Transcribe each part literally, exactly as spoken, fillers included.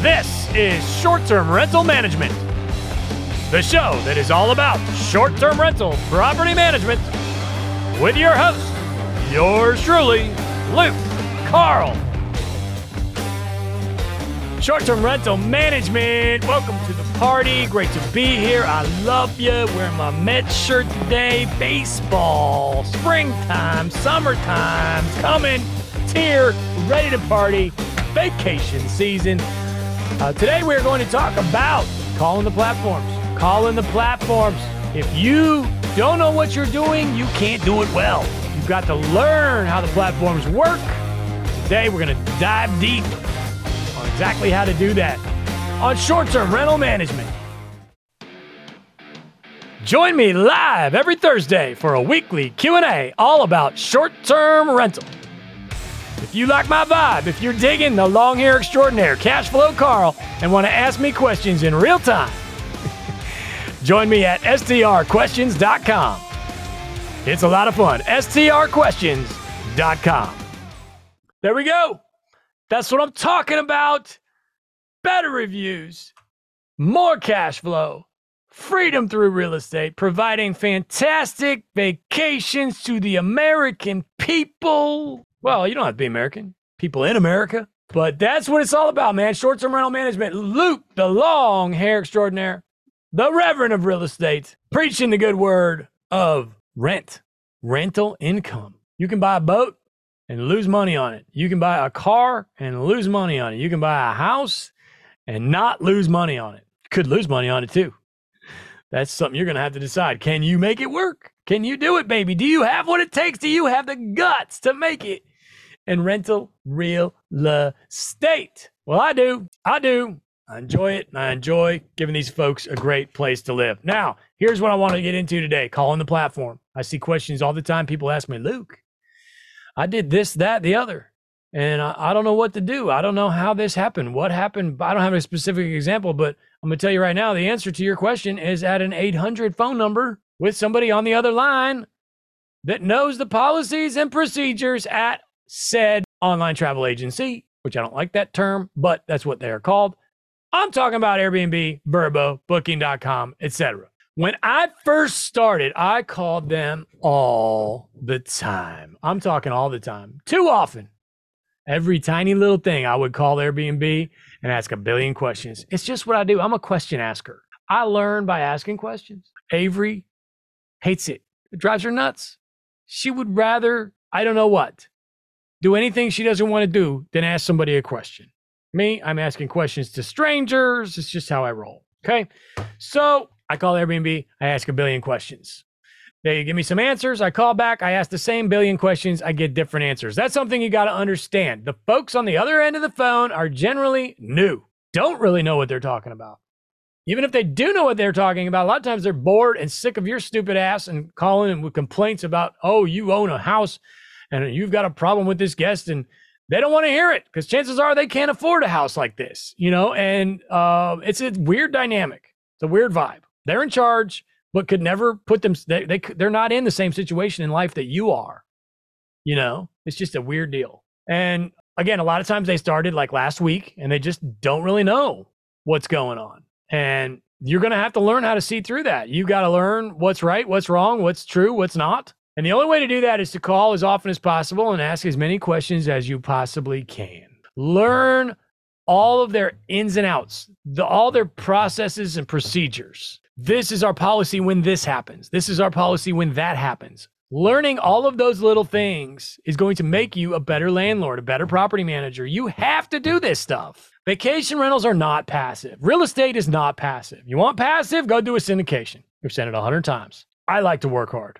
This is Short-Term Rental Management, the show that is all about short-term rental property management with your host, yours truly, Luke Carl. Short-Term Rental Management, welcome to the party. Great to be here. I love you. Wearing my Mets shirt today. Baseball, springtime, summertime's coming. It's here, ready to party. Vacation season. Uh, today we're going to talk about calling the platforms. Calling the platforms. If you don't know what you're doing, you can't do it well. You've got to learn how the platforms work. Today we're going to dive deep on exactly how to do that on short-term rental management. Join me live every Thursday for a weekly Q and A all about short-term rental. If you like my vibe, if you're digging the long hair extraordinaire, Cash Flow Carl, and want to ask me questions in real time, join me at S T R questions dot com. It's a lot of fun. S T R questions dot com. There we go. That's what I'm talking about. Better reviews, more cash flow, freedom through real estate, providing fantastic vacations to the American people. Well, you don't have to be American. People in America. But that's what it's all about, man. Short-term rental management. Luke, the long hair extraordinaire, the Reverend of real estate, preaching the good word of rent, rental income. You can buy a boat and lose money on it. You can buy a car and lose money on it. You can buy a house and not lose money on it. You could lose money on it too. That's something you're going to have to decide. Can you make it work? Can you do it, baby? Do you have what it takes? Do you have the guts to make it in rental real estate? Well, I do. I do. I enjoy it, and I enjoy giving these folks a great place to live. Now, here's what I want to get into today, calling the platform. I see questions all the time. People ask me, Luke, I did this, that, the other, and I, I don't know what to do. I don't know how this happened. What happened? I don't have a specific example, but I'm going to tell you right now, the answer to your question is at an eight hundred phone number with somebody on the other line that knows the policies and procedures at said online travel agency, which I don't like that term, but that's what they are called. I'm talking about Airbnb, Vrbo, Booking dot com, et cetera. When I first started, I called them all the time. I'm talking all the time. Too often. Every tiny little thing, I would call Airbnb and ask a billion questions. It's just what I do. I'm a question asker. I learn by asking questions. Avery hates it. It drives her nuts. She would rather, I don't know what, do anything she doesn't want to do than ask somebody a question. Me, I'm asking questions to strangers. It's just how I roll. Okay. So I call Airbnb. I ask a billion questions. They give me some answers. I call back. I ask the same billion questions. I get different answers. That's something you got to understand. The folks on the other end of the phone are generally new, don't really know what they're talking about. Even if they do know what they're talking about, a lot of times they're bored and sick of your stupid ass and calling in with complaints about, oh, you own a house and you've got a problem with this guest, and they don't want to hear it because chances are they can't afford a house like this, you know, and uh, it's a weird dynamic. It's a weird vibe. They're in charge, but could never put them, they, they, they're not in the same situation in life that you are, you know, it's just a weird deal. And again, a lot of times they started like last week and they just don't really know what's going on. And you're going to have to learn how to see through that. You got to learn what's right, what's wrong, what's true, what's not. And the only way to do that is to call as often as possible and ask as many questions as you possibly can. Learn all of their ins and outs, the, all their processes and procedures. This is our policy when this happens. This is our policy when that happens. Learning all of those little things is going to make you a better landlord, a better property manager. You have to do this stuff. Vacation rentals are not passive. Real estate is not passive. You want passive? Go do a syndication. We've said it a hundred times. I like to work hard.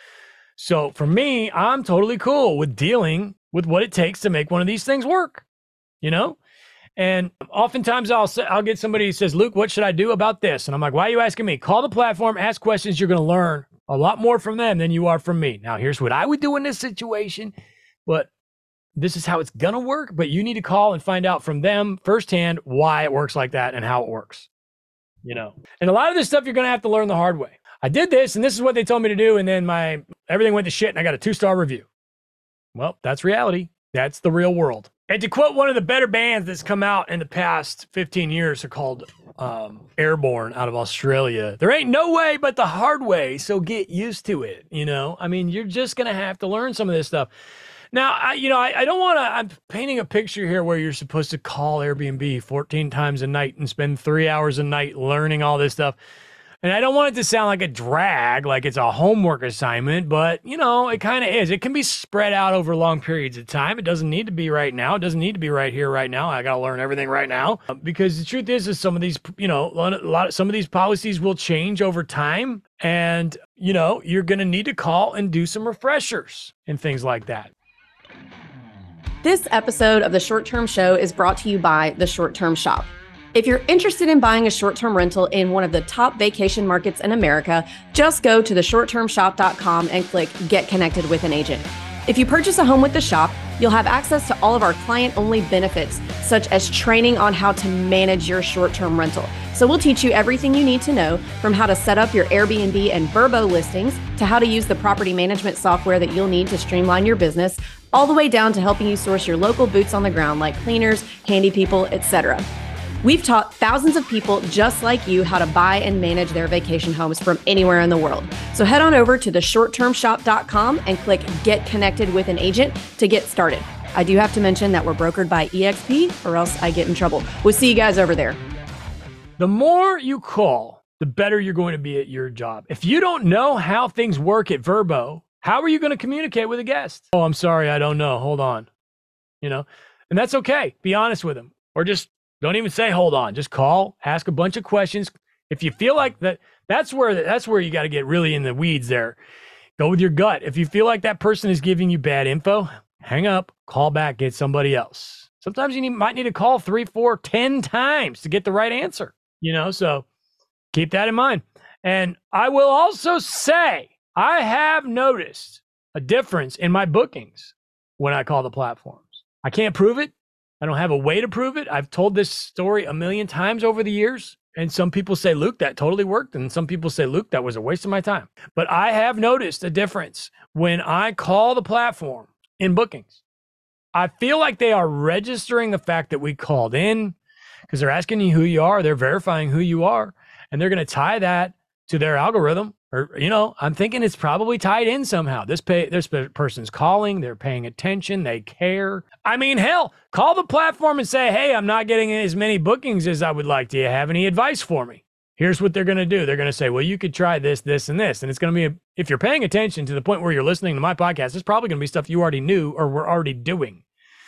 So for me, I'm totally cool with dealing with what it takes to make one of these things work, you know? And oftentimes I'll say, I'll get somebody who says, Luke, what should I do about this? And I'm like, why are you asking me? Call the platform, ask questions. You're going to learn a lot more from them than you are from me. Now, here's what I would do in this situation, but this is how it's going to work. But you need to call and find out from them firsthand why it works like that and how it works, you know? And a lot of this stuff, you're going to have to learn the hard way. I did this and this is what they told me to do. And then my, everything went to shit and I got a two-star review. Well, that's reality. That's the real world. And to quote one of the better bands that's come out in the past fifteen years, they're called um, Airborne out of Australia. There ain't no way but the hard way, so get used to it. You know, I mean, you're just going to have to learn some of this stuff. Now, I, you know, I, I don't want to, I'm painting a picture here where you're supposed to call Airbnb fourteen times a night and spend three hours a night learning all this stuff. And I don't want it to sound like a drag, like it's a homework assignment, but, you know, it kind of is. It can be spread out over long periods of time. It doesn't need to be right now. It doesn't need to be right here, right now. I got to learn everything right now. Because the truth is, is some of these, you know, a lot of, some of these policies will change over time. And, you know, you're going to need to call and do some refreshers and things like that. This episode of The Short Term Show is brought to you by The Short Term Shop. If you're interested in buying a short-term rental in one of the top vacation markets in America, just go to the short term shop dot com and click Get Connected with an Agent. If you purchase a home with the shop, you'll have access to all of our client-only benefits, such as training on how to manage your short-term rental. So we'll teach you everything you need to know, from how to set up your Airbnb and Vrbo listings to how to use the property management software that you'll need to streamline your business, all the way down to helping you source your local boots on the ground like cleaners, handy people, et cetera. We've taught thousands of people just like you how to buy and manage their vacation homes from anywhere in the world. So head on over to the short term shop dot com and click Get Connected with an Agent to get started. I do have to mention that we're brokered by E X P or else I get in trouble. We'll see you guys over there. The more you call, the better you're going to be at your job. If you don't know how things work at Vrbo, how are you going to communicate with a guest? Oh, I'm sorry, I don't know. Hold on. You know, and that's okay. Be honest with them, or just don't even say, hold on, just call, ask a bunch of questions. If you feel like that, that's where, that's where you got to get really in the weeds there. Go with your gut. If you feel like that person is giving you bad info, hang up, call back, get somebody else. Sometimes you need, might need to call three, four, ten times to get the right answer, you know, so keep that in mind. And I will also say, I have noticed a difference in my bookings when I call the platforms. I can't prove it. I don't have a way to prove it. I've told this story a million times over the years. And some people say, Luke, that totally worked. And some people say, Luke, that was a waste of my time. But I have noticed a difference when I call the platform in bookings. I feel like they are registering the fact that we called in, because they're asking you who you are. They're verifying who you are. And they're going to tie that to their algorithm. Or, you know, I'm thinking it's probably tied in somehow. This pay, this person's calling, they're paying attention, they care. I mean, hell, call the platform and say, hey, I'm not getting as many bookings as I would like. Do you have any advice for me? Here's what they're going to do. They're going to say, well, you could try this, this, and this. And it's going to be, a, if you're paying attention to the point where you're listening to my podcast, it's probably going to be stuff you already knew or were already doing.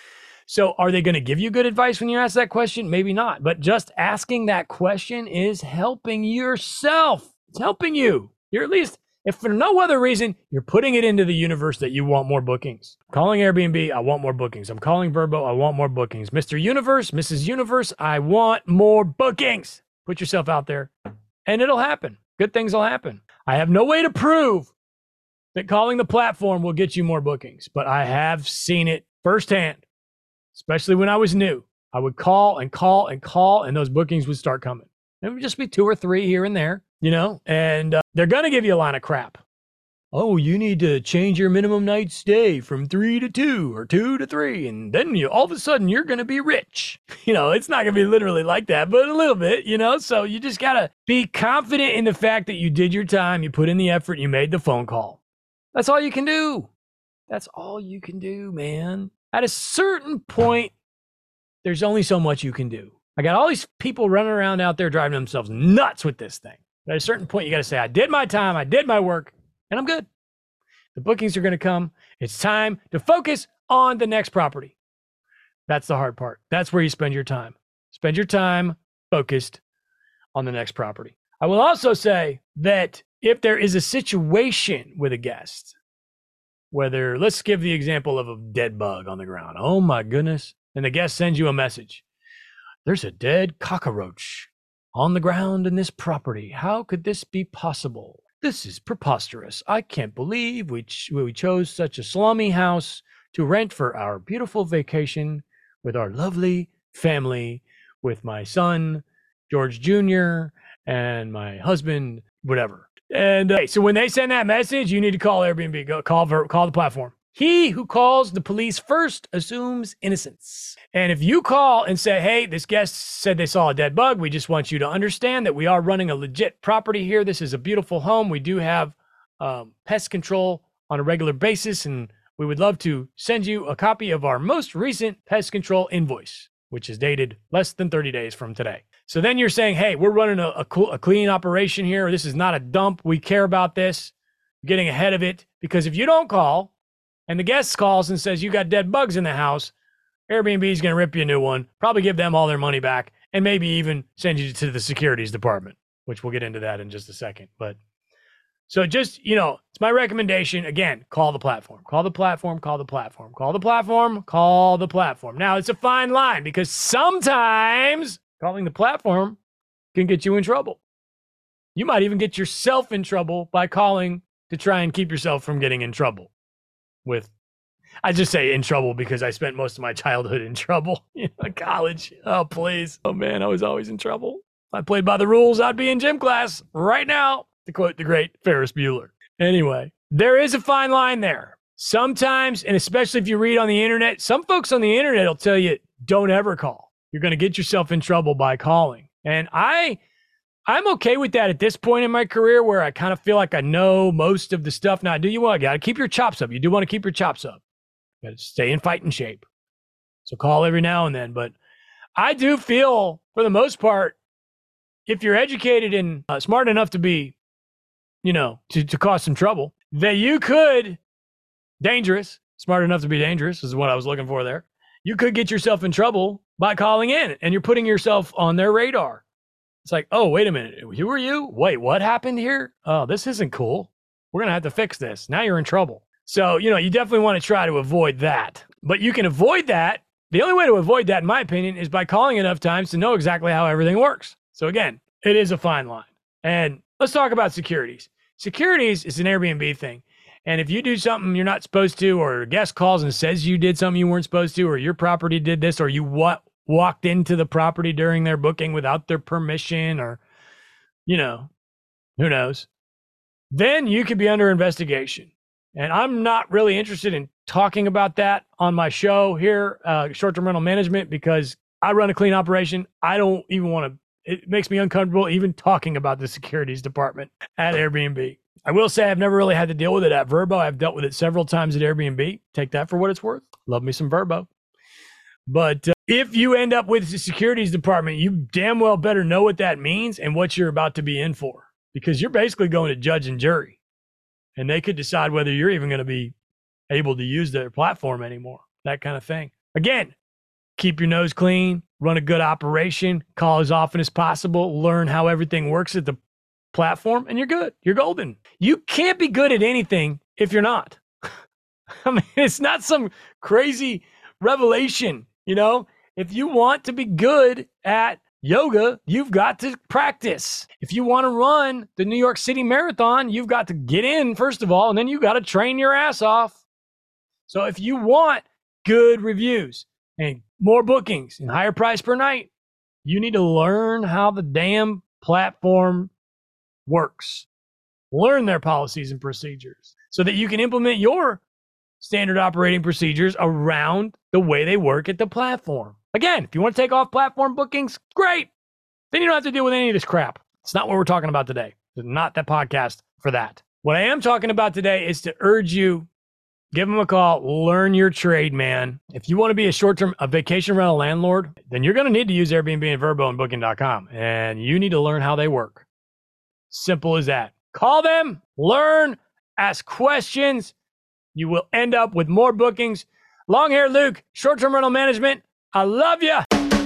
So are they going to give you good advice when you ask that question? Maybe not. But just asking that question is helping yourself. It's helping you. You're at least, if for no other reason, you're putting it into the universe that you want more bookings. Calling Airbnb, I want more bookings. I'm calling Vrbo, I want more bookings. Mister Universe, Missus Universe, I want more bookings. Put yourself out there and it'll happen. Good things will happen. I have no way to prove that calling the platform will get you more bookings, but I have seen it firsthand, especially when I was new. I would call and call and call and those bookings would start coming. It would just be two or three here and there, you know, and uh, they're going to give you a line of crap. Oh, you need to change your minimum night stay from three to two or two to three. And then you, all of a sudden you're going to be rich. You know, it's not going to be literally like that, but a little bit, you know, so you just got to be confident in the fact that you did your time. You put in the effort. You made the phone call. That's all you can do. That's all you can do, man. At a certain point, there's only so much you can do. I got all these people running around out there driving themselves nuts with this thing. But at a certain point, you got to say, I did my time, I did my work, and I'm good. The bookings are going to come. It's time to focus on the next property. That's the hard part. That's where you spend your time. Spend your time focused on the next property. I will also say that if there is a situation with a guest, whether, let's give the example of a dead bug on the ground. Oh my goodness. And the guest sends you a message. There's a dead cockroach on the ground in this property. How could this be possible? This is preposterous. I can't believe we, ch- we chose such a slummy house to rent for our beautiful vacation with our lovely family, with my son, George Junior, and my husband, whatever. And uh, so when they send that message, you need to call Airbnb, go call, call the platform. He who calls the police first assumes innocence. And if you call and say, hey, this guest said they saw a dead bug, we just want you to understand that we are running a legit property here. This is a beautiful home. We do have um, pest control on a regular basis, and we would love to send you a copy of our most recent pest control invoice, which is dated less than thirty days from today. So then you're saying, hey, we're running a, a, cool, a clean operation here. This is not a dump. We care about this. Getting ahead of it, because if you don't call and the guest calls and says you got dead bugs in the house, Airbnb is going to rip you a new one, probably give them all their money back, and maybe even send you to the securities department, which we'll get into that in just a second. But so just, you know, it's my recommendation. Again, call the platform, call the platform, call the platform, call the platform, call the platform. Now, it's a fine line because sometimes calling the platform can get you in trouble. You might even get yourself in trouble by calling to try and keep yourself from getting in trouble with, I just say in trouble because I spent most of my childhood in trouble, you know, college. Oh, please. Oh, man, I was always in trouble. If I played by the rules, I'd be in gym class right now, to quote the great Ferris Bueller. Anyway, there is a fine line there. Sometimes, and especially if you read on the internet, some folks on the internet will tell you, don't ever call. You're going to get yourself in trouble by calling. And I... I'm okay with that at this point in my career where I kind of feel like I know most of the stuff. Now, do you want, you got to keep your chops up. You do want to keep your chops up. You got to stay in fighting shape. So call every now and then. But I do feel, for the most part, if you're educated and uh, smart enough to be, you know, to, to cause some trouble, that you could, dangerous, smart enough to be dangerous is what I was looking for there. You could get yourself in trouble by calling in, and you're putting yourself on their radar. It's like, oh, wait a minute. Who are you? Wait, what happened here? Oh, this isn't cool. We're going to have to fix this. Now you're in trouble. So, you know, you definitely want to try to avoid that. But you can avoid that. The only way to avoid that, in my opinion, is by calling enough times to know exactly how everything works. So again, it is a fine line. And let's talk about securities. Securities is an Airbnb thing. And if you do something you're not supposed to, or a guest calls and says you did something you weren't supposed to, or your property did this, or you what? walked into the property during their booking without their permission, or, you know, who knows, then you could be under investigation. And I'm not really interested in talking about that on my show here, uh, Short-Term Rental Management, because I run a clean operation. I don't even want to, it makes me uncomfortable even talking about the securities department at Airbnb. I will say I've never really had to deal with it at Vrbo. I've dealt with it several times at Airbnb. Take that for what it's worth. Love me some Vrbo. But uh, if you end up with the securities department, you damn well better know what that means and what you're about to be in for, because you're basically going to judge and jury, and they could decide whether you're even going to be able to use their platform anymore, that kind of thing. Again, keep your nose clean, run a good operation, call as often as possible, learn how everything works at the platform, and you're good. You're golden. You can't be good at anything if you're not. I mean, it's not some crazy revelation. You know, if you want to be good at yoga, you've got to practice. If you want to run the New York City Marathon, you've got to get in, first of all, and then you've got to train your ass off. So if you want good reviews and more bookings and higher price per night, you need to learn how the damn platform works. Learn their policies and procedures so that you can implement your standard operating procedures around the way they work at the platform. Again, if you want to take off platform bookings, great. Then you don't have to deal with any of this crap. It's not what we're talking about today. It's not that podcast for that. What I am talking about today is to urge you, give them a call, learn your trade, man. If you want to be a short-term, a vacation rental landlord, then you're going to need to use Airbnb and Vrbo and Booking dot com, and you need to learn how they work. Simple as that. Call them, learn, ask questions. You will end up with more bookings. Long hair Luke, Short-Term Rental Management. I love you.